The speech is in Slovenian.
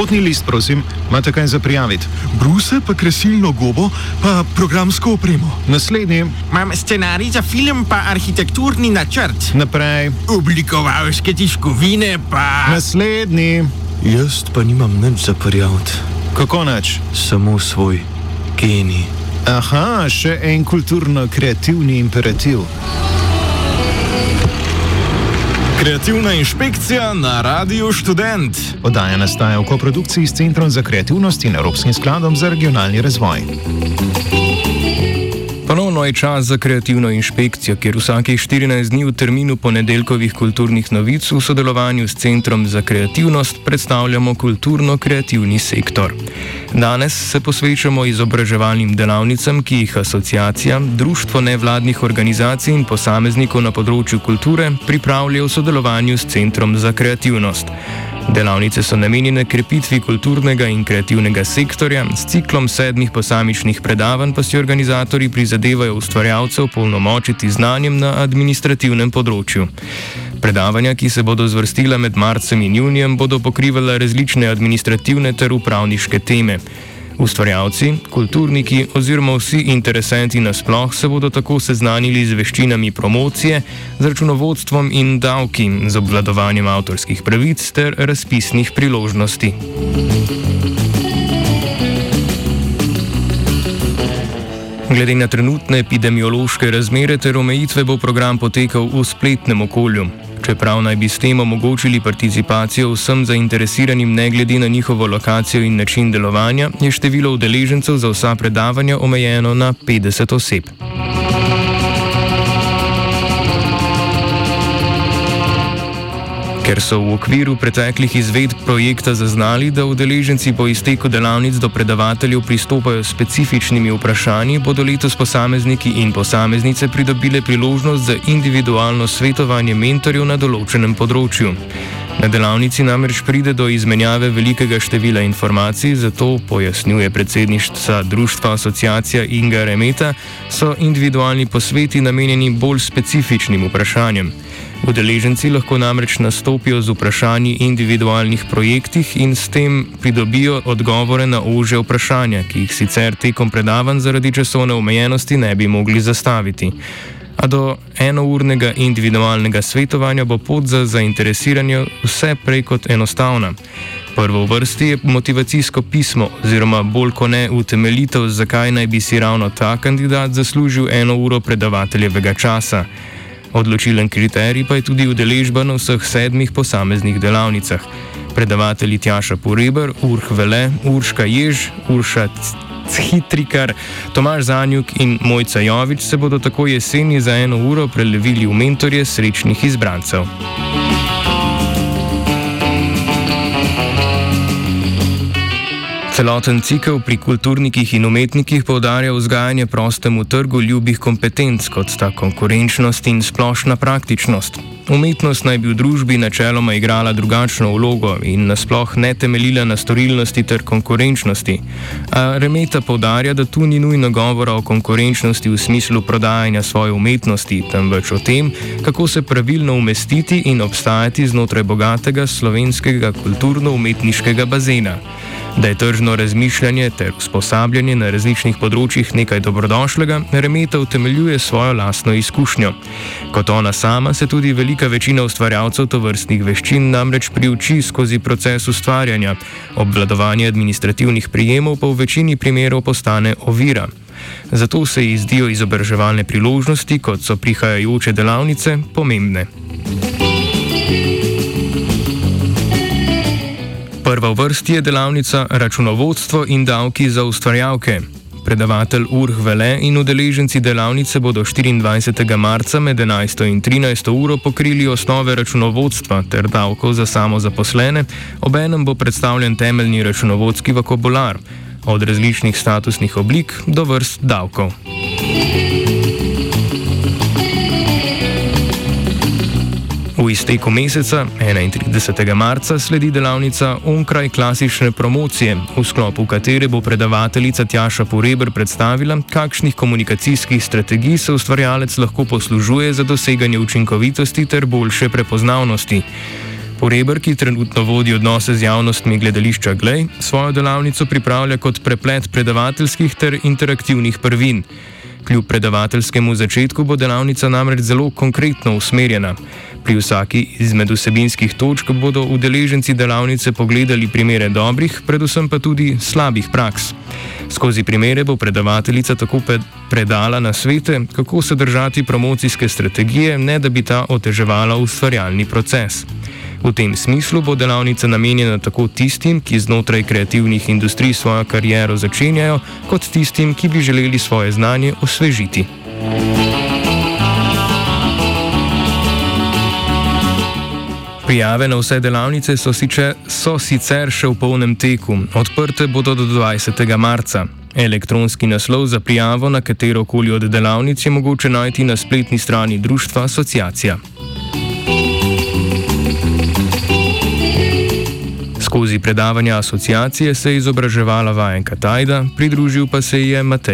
Potni list, prosim, imate kaj za prijaviti? Bruse, pa kresilno gobo, pa programsko opremo. Naslednji. Imam scenarij za film, pa arhitekturni načrt. Naprej. Oblikovalske tiskovine, pa... Naslednji. Jaz pa nimam nič za prijaviti. Kako nič? Samo svoj genij. Aha, še en kulturno-kreativni imperativ. Kreativna inšpekcija na Radiu Študent. Oddaja nastaja v koprodukciji s Centrom za kreativnost in Evropskim skladom za regionalni razvoj. Ponovno je čas za kreativno inšpekcijo, kjer vsakih 14 dni v terminu ponedeljkovih kulturnih novic v sodelovanju s Centrom za kreativnost predstavljamo kulturno-kreativni sektor. Danes se posvečamo izobraževalnim delavnicam, ki jih asociacija, društvo nevladnih organizacij in posameznikov na področju kulture pripravljajo v sodelovanju s Centrom za kreativnost. Delavnice so namenjene krepitvi kulturnega in kreativnega sektorja, s ciklom 7 posamičnih predavanj pa si organizatorji prizadevajo ustvarjalcev polnomočiti znanjem na administrativnem področju. Predavanja, ki se bodo zvrstila med marcem in junijem, bodo pokrivala različne administrativne ter upravniške teme. Ustvarjalci, kulturniki oziroma vsi interesenti nasploh se bodo tako seznanili z veščinami promocije, z računovodstvom in davki, z obvladovanjem avtorskih pravic ter razpisnih priložnosti. Glede na trenutne epidemiološke razmere ter omejitve bo program potekal v spletnem okolju. Čeprav naj bi s tem omogočili participacijo vsem zainteresiranim ne glede na njihovo lokacijo in način delovanja, je število udeležencev za vsa predavanja omejeno na 50 oseb. Ker so v okviru preteklih izvedb projekta zaznali, da udeleženci po izteku delavnic do predavateljev pristopajo s specifičnimi vprašanji, bodo letos posamezniki in posameznice pridobile priložnost za individualno svetovanje mentorjev na določenem področju. Na delavnici namreč pride do izmenjave velikega števila informacij, zato, pojasnjuje predsednica društva asociacija Inga Remeta, so individualni posveti namenjeni bolj specifičnim vprašanjem. Udeleženci lahko namreč nastopijo z vprašanji individualnih projektih in s tem pridobijo odgovore na ožje vprašanja, ki jih sicer tekom predavanj zaradi časovne omejenosti ne bi mogli zastaviti. A do enournega individualnega svetovanja bo pot za zainteresiranje vse prej kot enostavna. Prvo v vrsti je motivacijsko pismo oziroma bolj kot ne utemeljitev, zakaj naj bi si ravno ta kandidat zaslužil 1 uro predavateljevega časa. Odločilen kriterij pa je tudi udeležba na vseh 7 posameznih delavnicah. Predavatelji Tjaša Poreber, Urh Vele, Urška Jež, Urša Chitrikar, Tomaž Zanjuk in Mojca Jovič se bodo tako jeseni za 1 uro prelevili v mentorje srečnih izbrancev. Celoten cikel pri kulturnikih in umetnikih poudarja vzgajanje prostemu trgu ljubih kompetenc, kot sta konkurenčnost in splošna praktičnost. Umetnost naj bi v družbi načeloma igrala drugačno vlogo in nasploh ne temeljila na storilnosti ter konkurenčnosti. A Remeta poudarja, da tu ni nujno govora o konkurenčnosti v smislu prodajanja svoje umetnosti, temveč o tem, kako se pravilno umestiti in obstajati znotraj bogatega slovenskega kulturno-umetniškega bazena. Da je tržno razmišljanje ter usposabljanje na različnih področjih nekaj dobrodošlega, Remeta utemeljuje svojo lastno izkušnjo. Kot ona sama se tudi velika večina ustvarjalcev tovrstnih veščin namreč priuči skozi proces ustvarjanja, obvladovanje administrativnih prijemov pa v večini primerov postane ovira. Zato se ji zdijo izobraževalne priložnosti, kot so prihajajoče delavnice, pomembne. Prva v vrsti je delavnica Računovodstvo in davki za ustvarjalke. Predavatelj Urh Vele in udeleženci delavnice bodo 24. marca med 11. in 13. uro pokrili osnove računovodstva ter davkov za samozaposlene, obenem bo predstavljen temeljni računovodski vokabular, od različnih statusnih oblik do vrst davkov. V izteku meseca, 31. marca, sledi delavnica Onkraj klasične promocije, v sklopu katere bo predavateljica Tjaša Poreber predstavila, kakšnih komunikacijskih strategij se ustvarjalec lahko poslužuje za doseganje učinkovitosti ter boljše prepoznavnosti. Poreber, ki trenutno vodi odnose z javnostmi gledališča Glej, svojo delavnico pripravlja kot preplet predavateljskih ter interaktivnih prvin. Kljub predavateljskemu začetku bo delavnica namreč zelo konkretno usmerjena. Pri vsaki izmed vsebinskih točk bodo udeleženci delavnice pogledali primere dobrih, predvsem pa tudi slabih praks. Skozi primere bo predavateljica tako predala nasvete, kako se držati promocijske strategije, ne da bi ta oteževala ustvarjalni proces. V tem smislu bo delavnica namenjena tako tistim, ki znotraj kreativnih industrij svojo kariero začenjajo, kot tistim, ki bi želeli svoje znanje osvežiti. Prijave na vse delavnice so sicer še v polnem teku, odprte bodo do 20. marca. Elektronski naslov za prijavo na katerokoli od delavnic je mogoče najti na spletni strani društva Asociacija. Skozi predavanja asociacije se je izobraževala vajenka Tajda, pridružil pa se je Matej